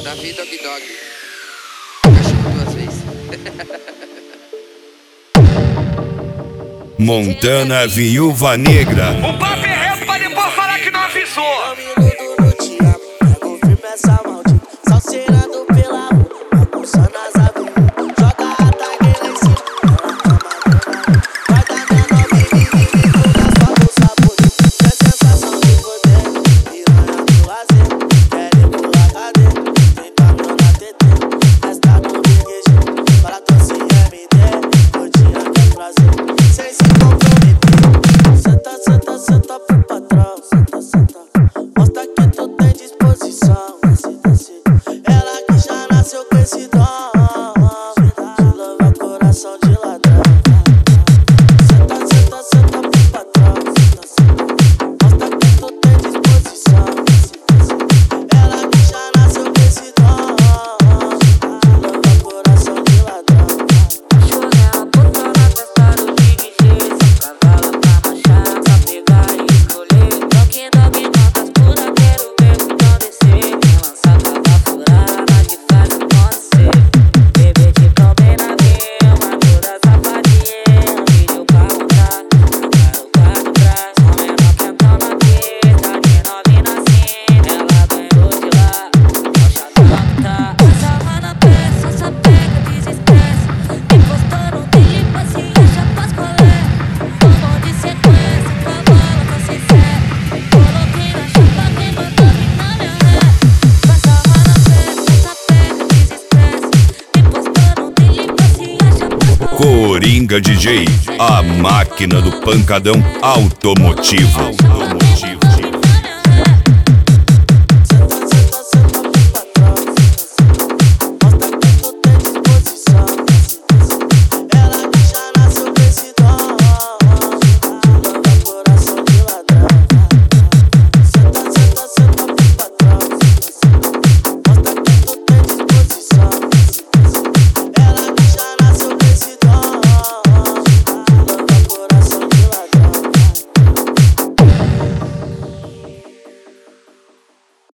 Davi Dog Dog. Cachorro duas vezes. Montana Viúva Negra. O papo é reto pra depois falar que não avisou. Confirma essa maldita, salseirando pela rua, bagunçando as avenidas. Joga a tag lá em cima, vai dar menor, vive com nossa bolsa bonita. Tem sensação de poder, piranha do lazer. Querem pular cadeira, tem caminhão na TT. Resta no bigueje, para trouxe MD. Rotina que é prazer, sem se comprometer. Senta, senta, senta pro patrão, senta, senta. Mostra que tu tem disposição. Desce, desce. Ela que já nasceu com esse dom de louvar coração de ladrão. Senta, senta, senta pro patrão. Senta, senta. Mostra que tu tem disposição. Desce, desce. Ela que já nasceu com esse dom de louvar coração de ladrão. Chorei uma puta na festa do Big G. Só cavalo pra marchar, pra pegar e escolher. Dog, dog, notas puras, quero ver o pão descer. Quem lança cava furada, que faz acontecer. Bebê de pão bem na grama, toda safadinha. Vídeo pra mostrar, jogar o quarto pra só menor que a pão na pista. De novinha assim, ela ganhou de lá. Só chata tá. Essa mana peça, essa pega, desestressa. Encostou no dele, paciência, faz colé. Bombom de sequência, tua bola tá sem fé. Coloquei na chuva, quem mandou vir na minha ré. Essa mana peça, essa pega, desestressa. Encostou no dele, paciência, faz colé. Coringa DJ, a máquina do pancadão automotivo.